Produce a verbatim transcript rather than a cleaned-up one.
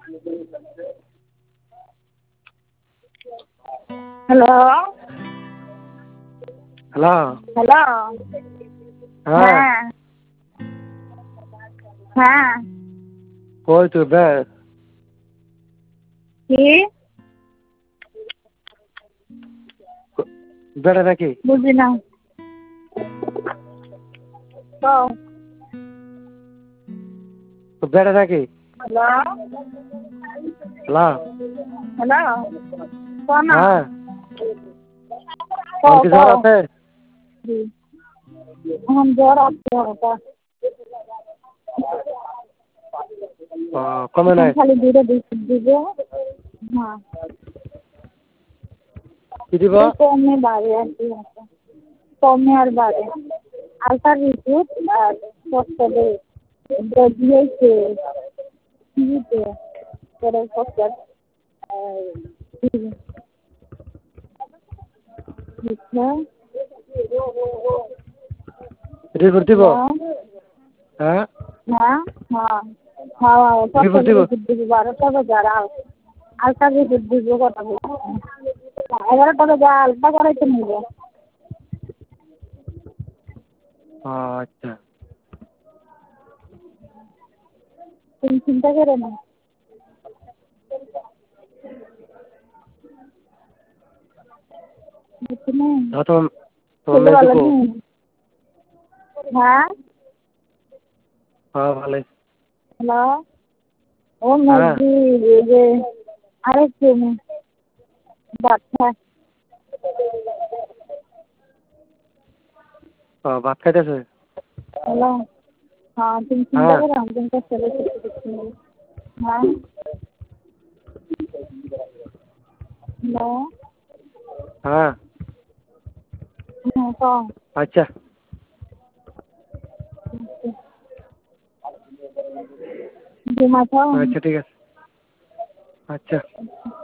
hello hello hello হ্যাঁ হ্যাঁ হ্যাঁ কই তুই বে কি বেড়া নাকি বুঝি না কও তো বেড়া নাকি হ্যালো হ্যালো হ্যালো কও না হ্যাঁ কও কি জ্বর কও আছে এখন জ্বর আসছে হালকা ও, কমে এখন নাই খালি দুটো বিস্কুট দিবে হ্যাঁ কি দিব এই কমে বাড়ে আর কি আছে কমে আর বাড়ে আলফা বিস্কুট আর ফসফেটে দিয়েছে দিয়েছে পরে ফসফেট বুঝছো রিপোর্ট দিব হ্যাঁ হ্যাঁ হ্যাঁ হ্যাঁ হ্যাঁ রিপোর্ট ফসফেট দিব বিস্কুট দিব বারোটা বাজে আর আলফা বিস্কুট দিব কটা এগারোটা বাজে আলফা করাইতে নিবে ও আচ্ছা তুমি চিন্তা করো না বুঝছো তা তোমার তোমার ছেলে মেয়ে ভালো দুকো নেই হ্যাঁ হ্যাঁ ভালোই হ্যালো ও হ্যাঁ মুরগি এই যে আরেকটু বাচ্চা ও ভাত খাইতেছে হ্যালো হ্যাঁ তুমি চিন্তা হ্যাঁ করো না তোমার ছেলে কিছু হ্যাঁ হ্যালো হ্যাঁ হ্যাঁ কও আচ্ছা ঘুমাচ্ছো আচ্ছা ঠিক আছে আচ্ছা